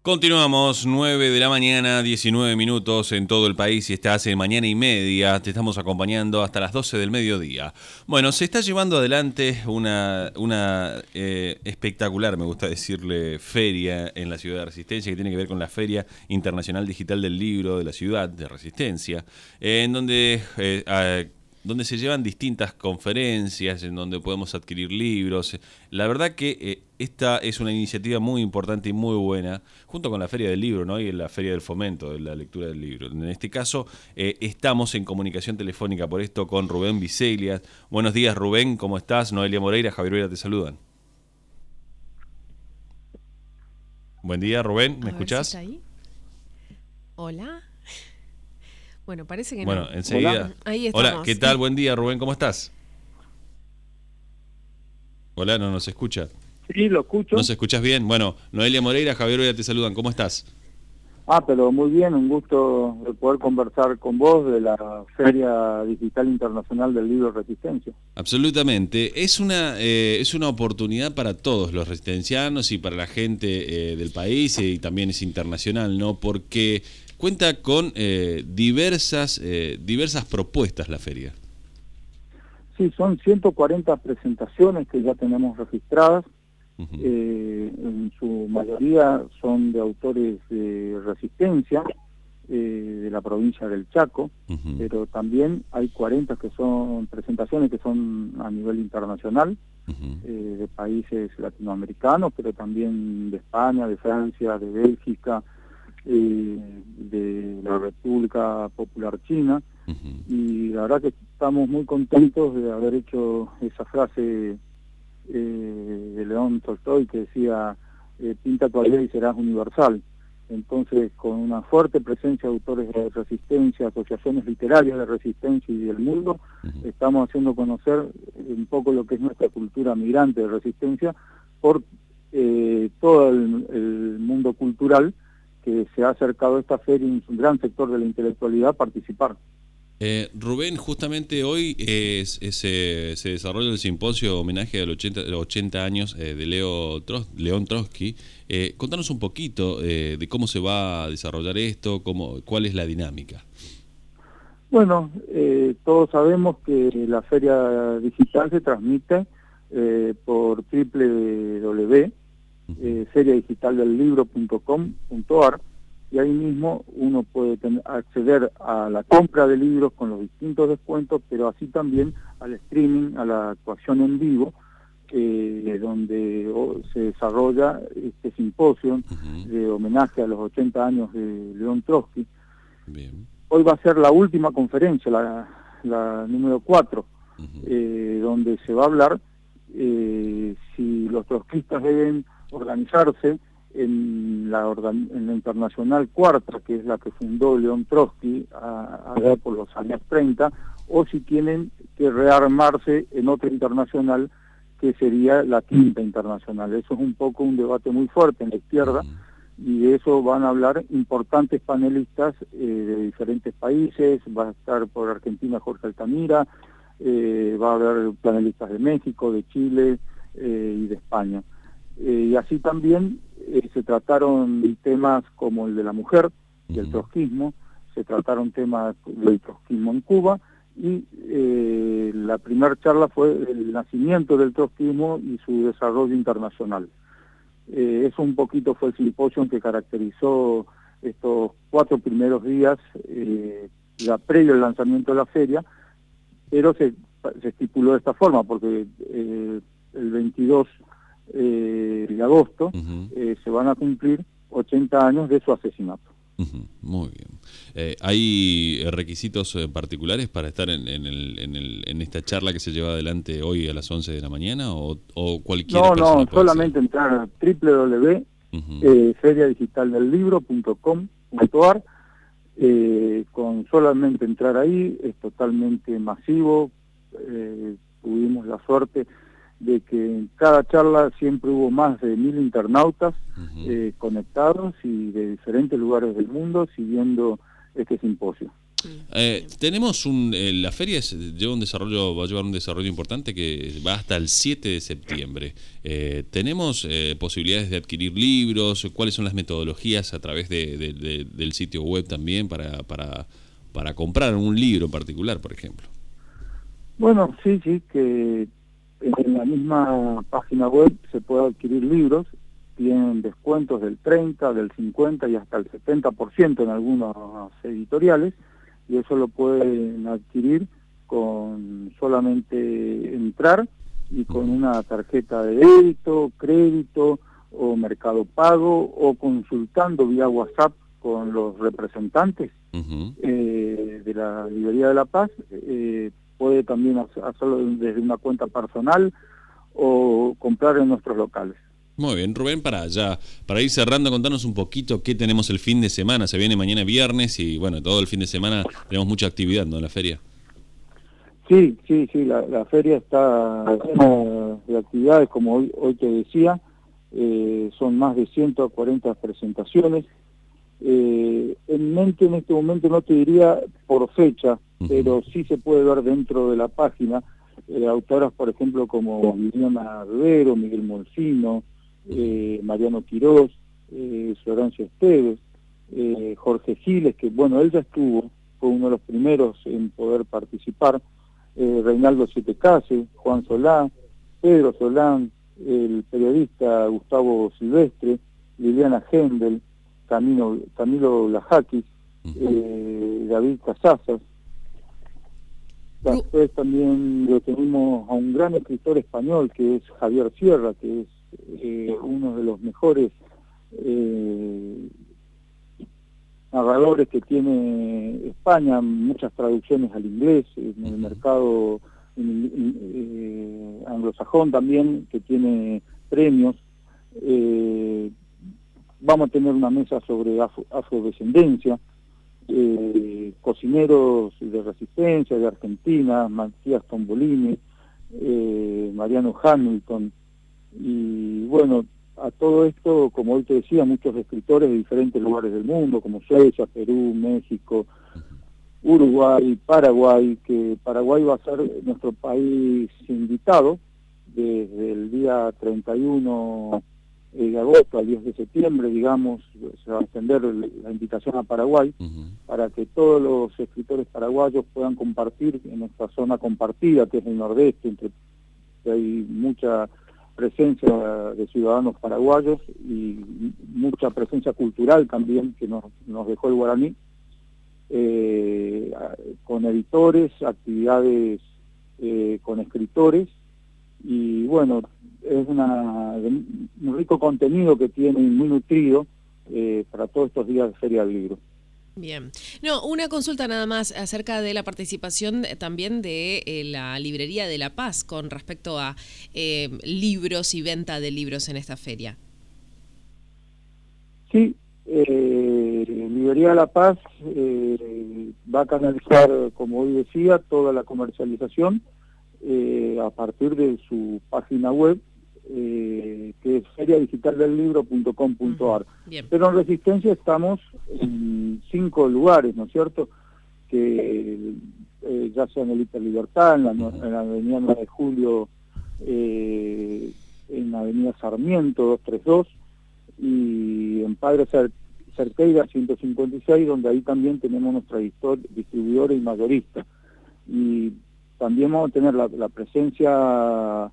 Continuamos, 9 de la mañana, 19 minutos en todo el país y estás en Mañana y Media. Te estamos acompañando hasta las 12 del mediodía. Bueno, se está llevando adelante una espectacular, me gusta decirle, feria en la ciudad de Resistencia, que tiene que ver con la Feria Internacional Digital del Libro de la ciudad de Resistencia, en donde se llevan distintas conferencias, en donde podemos adquirir libros. La verdad que esta es una iniciativa muy importante y muy buena, junto con la Feria del Libro, ¿no? Y la Feria del Fomento de la Lectura del Libro. En este caso, estamos en comunicación telefónica por esto con Rubén Viseglias. Buenos días, Rubén, ¿cómo estás? Noelia Moreira, Javier Vera te saludan. Buen día, Rubén, ¿me escuchás? Si está ahí. Hola. Bueno, parece que bueno, no. Enseguida. Hola. Ahí estamos. Hola, ¿qué tal? Buen día, Rubén, ¿cómo estás? Hola, no nos escucha. Sí, lo escucho. ¿Nos escuchás bien? Bueno, Noelia Moreira, Javier Vera te saludan, ¿cómo estás? Pero muy bien, un gusto de poder conversar con vos de la Feria Digital Internacional del Libro Resistencia. Absolutamente, es una oportunidad para todos los resistencianos y para la gente del país, y también es internacional, ¿no? Porque cuenta con diversas propuestas la feria. Sí, son 140 presentaciones que ya tenemos registradas. Uh-huh. En su mayoría son de autores de Resistencia, de la provincia del Chaco, Uh-huh. pero también hay 40 que son presentaciones que son a nivel internacional, Uh-huh. de países latinoamericanos, pero también de España, de Francia, de Bélgica, de la República Popular China. Uh-huh. Y la verdad que estamos muy contentos de haber hecho esa frase de León Tolstoy que decía, pinta tu aldea y serás universal. Entonces, con una fuerte presencia de autores de Resistencia, asociaciones literarias de Resistencia y del mundo, Uh-huh. estamos haciendo conocer un poco lo que es nuestra cultura migrante de Resistencia por todo el mundo cultural que se ha acercado a esta feria y un gran sector de la intelectualidad a participar. Rubén, justamente hoy se desarrolla el simposio homenaje a los 80 años de León Trotsky. Contanos un poquito de cómo se va a desarrollar esto, cuál es la dinámica. Bueno, todos sabemos que la feria digital se transmite por www.feriadigitaldelibro.com.ar, y ahí mismo uno puede acceder a la compra de libros con los distintos descuentos, pero así también al streaming, a la actuación en vivo, donde se desarrolla este simposio Uh-huh. de homenaje a los 80 años de León Trotsky. Bien. Hoy va a ser la última conferencia, la número 4, Uh-huh. donde se va a hablar si los trotskistas deben organizarse en la Internacional Cuarta, que es la que fundó León Trotsky allá por los años 30, o si tienen que rearmarse en otra internacional que sería la Quinta Internacional. Eso es un poco un debate muy fuerte en la izquierda, y de eso van a hablar importantes panelistas de diferentes países. Va a estar por Argentina Jorge Altamira, va a haber panelistas de México, de Chile y de España. Y así también se trataron temas como el de la mujer y el trotskismo, se trataron temas del trotskismo en Cuba, y la primera charla fue el nacimiento del trotskismo y su desarrollo internacional. Eso un poquito fue el simposio que caracterizó estos 4 primeros días, ya previo al lanzamiento de la feria, pero se estipuló de esta forma, porque el 22 de agosto Uh-huh. se van a cumplir 80 años de su asesinato. Uh-huh. Muy bien. ¿Hay requisitos particulares para estar en esta charla que se lleva adelante hoy a las 11 de la mañana o cualquier persona puede solamente entrar a www.feriadigitaldelibro.com.ar. Con solamente entrar ahí es totalmente masivo. Tuvimos la suerte de que en cada charla siempre hubo más de 1000 internautas Uh-huh. conectados y de diferentes lugares del mundo siguiendo este simposio. Tenemos la feria va a llevar un desarrollo importante que va hasta el 7 de septiembre. ¿Tenemos posibilidades de adquirir libros? ¿Cuáles son las metodologías a través del sitio web también para comprar un libro en particular, por ejemplo? Bueno, sí, que en la misma página web se puede adquirir libros. Tienen descuentos del 30, del 50 y hasta el 70% en algunos editoriales, y eso lo pueden adquirir con solamente entrar y con una tarjeta de débito, crédito o Mercado Pago, o consultando vía WhatsApp con los representantes de la Librería de La Paz. Puede también hacerlo desde una cuenta personal o comprar en nuestros locales. Muy bien, Rubén, para ir cerrando, contanos un poquito qué tenemos el fin de semana. Se viene mañana viernes y bueno, todo el fin de semana tenemos mucha actividad, ¿no?, en la feria. Sí, la feria está llena de actividades, como hoy te decía. Son más de 140 presentaciones. En mente en este momento no te diría por fecha, pero sí se puede ver dentro de la página autoras, por ejemplo, como Liliana Rivero, Miguel Molcino, Mariano Quirós, Florencio Esteves, Jorge Giles, que bueno, él ya fue uno de los primeros en poder participar, Reinaldo Sietecase, Juan Solá, Pedro Solán, el periodista Gustavo Silvestre, Liliana Hendel, Camilo Lajakis, David Casazas. Después también tenemos a un gran escritor español que es Javier Sierra, que es uno de los mejores narradores que tiene España, muchas traducciones al inglés, en el mercado anglosajón también, que tiene premios. Vamos a tener una mesa sobre afrodescendencia, cocineros de resistencia de Argentina, Matías Tombolini, Mariano Hamilton, y bueno, a todo esto, como hoy te decía, muchos escritores de diferentes lugares del mundo, como Suecia, Perú, México, Uruguay, Paraguay, que Paraguay va a ser nuestro país invitado desde el día 31 de agosto al 10 de septiembre, digamos. Se va a extender la invitación a Paraguay para que todos los escritores paraguayos puedan compartir en esta zona compartida, que es el nordeste, que hay mucha presencia de ciudadanos paraguayos y mucha presencia cultural también que nos dejó el guaraní, con editores, actividades con escritores, y bueno, es un rico contenido que tiene, muy nutrido, para todos estos días de Feria del Libro. Bien. No, una consulta nada más acerca de la participación también de la Librería de La Paz con respecto a libros y venta de libros en esta feria. Sí, Librería de La Paz va a canalizar, como hoy decía, toda la comercialización a partir de su página web, que es feriadigitaldelibro.com.ar. Pero en Resistencia estamos en 5 lugares, ¿no es cierto? Que ya sea en el Hiper Libertad, en la avenida 9 de Julio, en la avenida Sarmiento 232, y en Padre Cerqueira 156, donde ahí también tenemos nuestra distribuidora y mayorista. Y también vamos a tener la presencia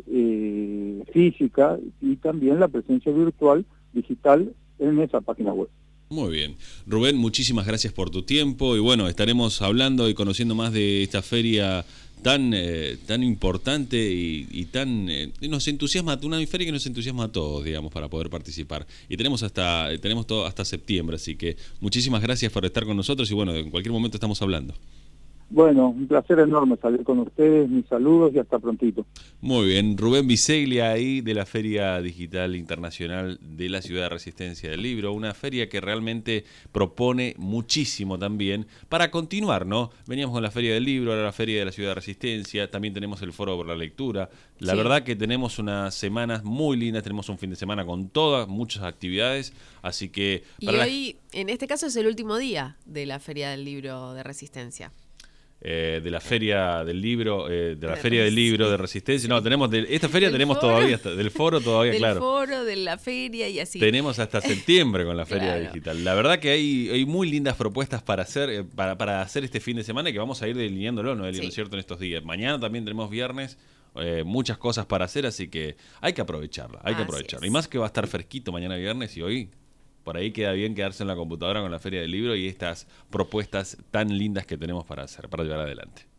física y también la presencia virtual, digital, en esa página web. Muy bien. Rubén, muchísimas gracias por tu tiempo y bueno, estaremos hablando y conociendo más de esta feria tan importante y tan nos entusiasma, una feria que nos entusiasma a todos, digamos, para poder participar. Y tenemos todo hasta septiembre, así que muchísimas gracias por estar con nosotros y bueno, en cualquier momento estamos hablando. Bueno, un placer enorme salir con ustedes, mis saludos y hasta prontito. Muy bien, Rubén Biseglia ahí de la Feria Digital Internacional de la Ciudad de Resistencia del Libro, una feria que realmente propone muchísimo también para continuar, ¿no? Veníamos con la Feria del Libro, ahora la Feria de la Ciudad de Resistencia, también tenemos el Foro por la Lectura. La verdad que tenemos unas semanas muy lindas, tenemos un fin de semana con todas, muchas actividades, así que... Y hoy, en este caso, es el último día de la Feria del Libro de Resistencia. De la feria del libro, de la feria del libro de Resistencia. No, tenemos esta feria tenemos foro, todavía, del foro todavía, del claro. Del foro, de la feria y así. Tenemos hasta septiembre con la feria Claro. digital. La verdad que hay muy lindas propuestas para hacer, para hacer este fin de semana y que vamos a ir delineándolo, Noelia, ¿no es cierto?, en estos días. Mañana también tenemos viernes, muchas cosas para hacer, así que hay que aprovecharla, hay que aprovecharla. Y más que va a estar fresquito mañana viernes y hoy... Por ahí queda bien quedarse en la computadora con la Feria del Libro y estas propuestas tan lindas que tenemos para hacer, para llevar adelante.